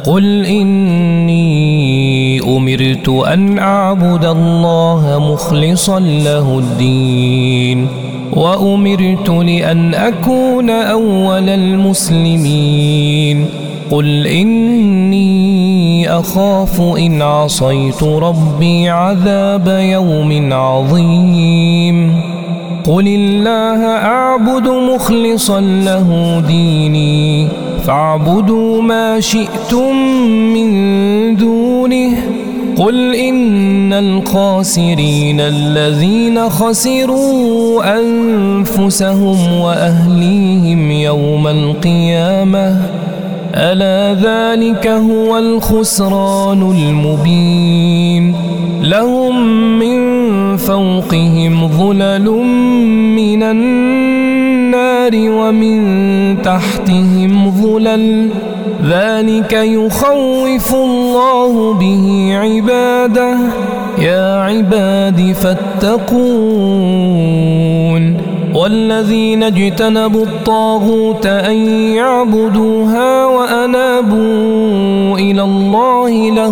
قل إني أمرت أن أعبد الله مخلصا له الدين وأمرت لأن أكون أول المسلمين قل إني أخاف إن عصيت ربي عذاب يوم عظيم قل الله أعبد مخلصا له ديني فاعبدوا ما شئتم من دونه قل إن الخاسرين الذين خسروا أنفسهم وأهليهم يوم القيامة ألا ذلك هو الخسران المبين لهم من فوقهم ظلل من النار ومن تحتهم ظلل ذلك يخوف الله به عباده يا عباد فاتقون والذين اجتنبوا الطاغوت أن يعبدوها وأنابوا إلى الله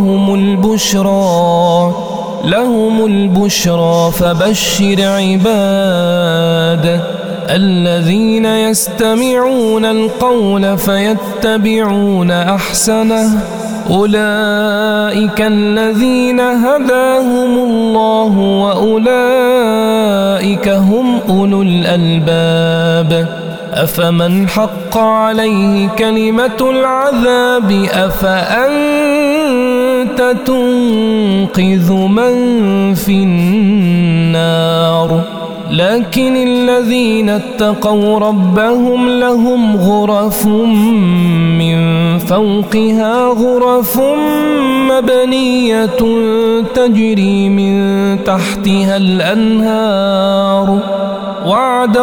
لهم البشرى فبشر عباد الذين يستمعون القول فيتبعون أحسنه أولئك الذين هداهم الله وأولئك هم أولو الألباب أفمن حق عليه كلمة العذاب أفأنت تنقذ من في النار لكن الذين اتقوا ربهم لهم غرف من فوقها غرف مبنية تجري من تحتها الأنهار وعد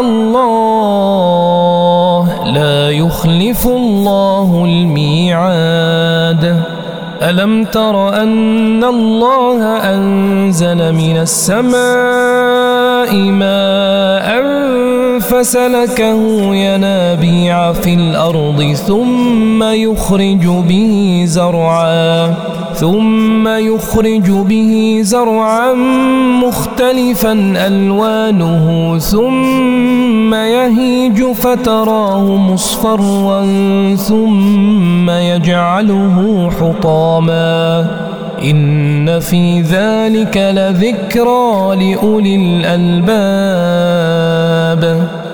الله لا يخلف الله الميعاد ألم تر أن الله أنزل من السماء ماء فسلكه ينابيع في الأرض ثم يخرج به زرعا مختلفا ألوانه ثم يهيج فتراه مصفرا ثم يجعله حطاما إن في ذلك لذكرى لأولي الألباب